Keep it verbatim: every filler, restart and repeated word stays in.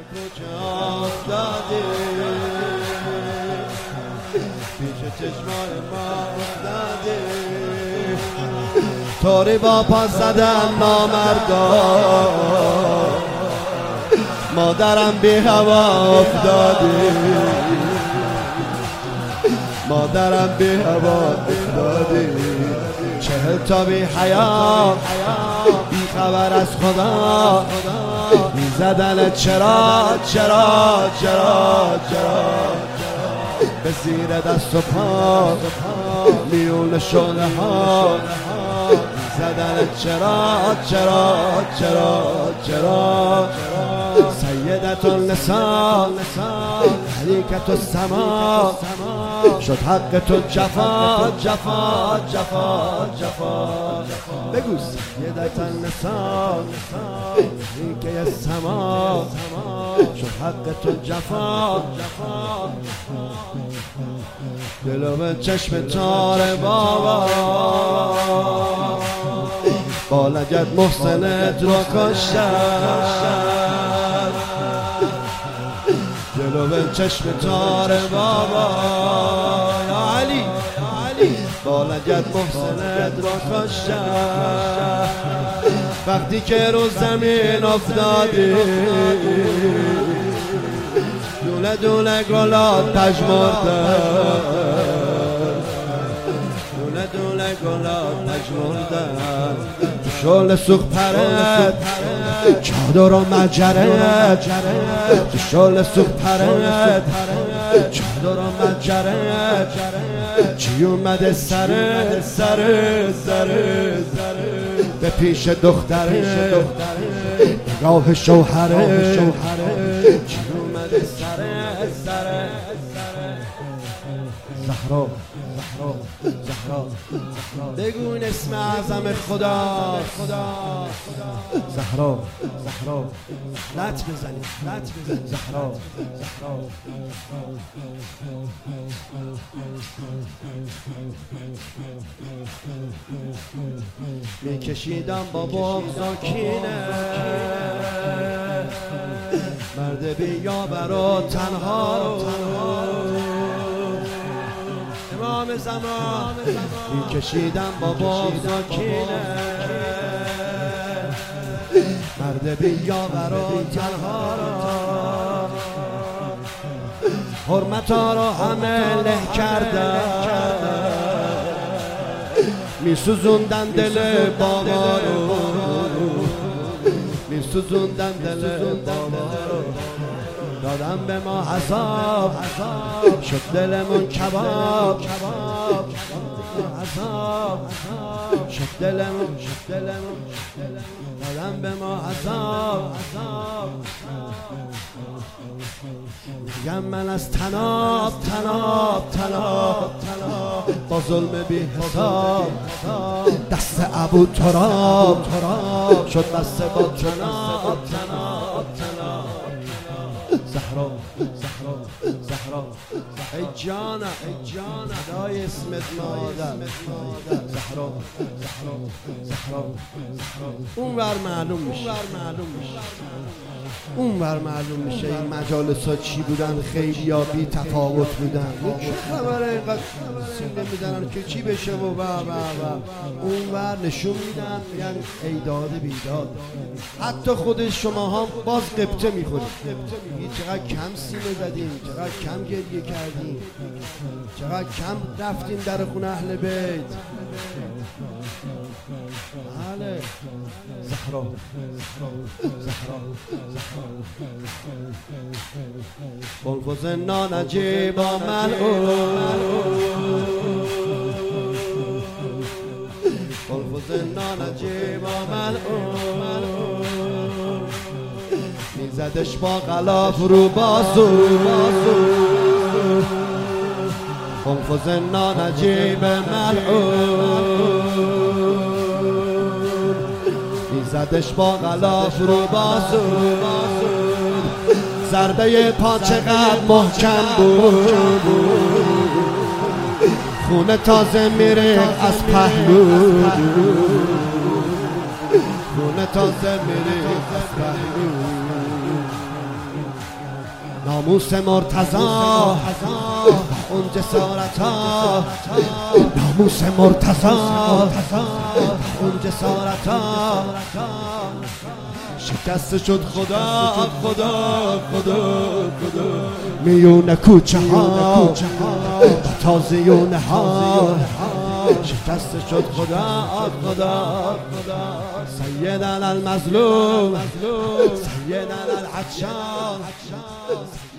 کجا افتادی پیش چشمای ما افتادی طوری با پا زدن نامردا مادرم بی هوا افتادی مادرم بی هوا افتادی چهل تا بی حیا بی خبر از خدا می زدن چرا چرا چرا چرا به زیر دست و پا میون شعله ها زدن چرا چرا چرا چرا سیدت النساء حریکت السما شد حق تو جفا جفا جفا جفا بگو سیدت النساء حریکت السما شد حق تو جفا دلو به چشم تار بابا با لگد محسنت رو کشتن دلو به چشم تار بابا یا علی با لگد محسنت رو کشتن وقتی که رو زمین افتادی دونه دونه گلات پژمردن دونه دونه گلات پژمردن تو شعله سوخت پرت چادر و مجرت تو شعله سوخت پرت چادر و مجرت چی اومده سره سره سره به پیش دختره نگاه شوهره چی اومده سره سره زهرا زهرا زهرا بگو این اسم اعظم خدا زهرا زهرا لط بزنید لط بزنید زهرا زهرا میکشیدم با بغض و کینه مرد بیا برا تنها رو امام زمان میکشیدم با بغض و کینه مرد بیا برا تنها رو حرمتا رو همه له کردن میسوزوندن دل بابا رو میسوزوندن دل بابا رو دادم به ما عذاب شد دلمون کباب عذاب شد دلمون شد دلمون دادم به ما عذاب میگم من از تناب تناب تناب با ظلم بی حساب دست ابو تراب شد بسته با تناب تناب تناب زهرا زهرا زهرا ای جانا ای جانا دای اسمت مادر زهرا زهرا زهرا اون ور معلوم میشه اون ور معلوم میشه این مجالس ها چی بودن خیلی یا بی تفاوت بودن چه خبره اینقدر سینه میدنن که چی بشه و با با با اون ور نشون میدن میگن ای داد بیداد حتی خود شما هم باز قبطه میخورید چقدر کم سینه زدیم چقدر کم گریه کردیم چقدر کم رفتیم در خونه اهل بیت بله زهرا زهرا بلبز نانجیب ملعون بلبز نانجیب ملعون میزدش با غلاف رو بازو بلبز نانجیب ملعون میزدش با غلاف رو بازو ضربه پا چقدر محکم بود خونه تازه میره از پهلو خونه تازه میره از پهلو ناموس مرتضی اون جسارت ها، ناموس مرتضی اون جسارت ها شکست شد خدا خدا خدا خدا میون کوچه ها تازیونه ها شکست شد خدا خدا خدا سیدنا المظلوم سیدنا العطشان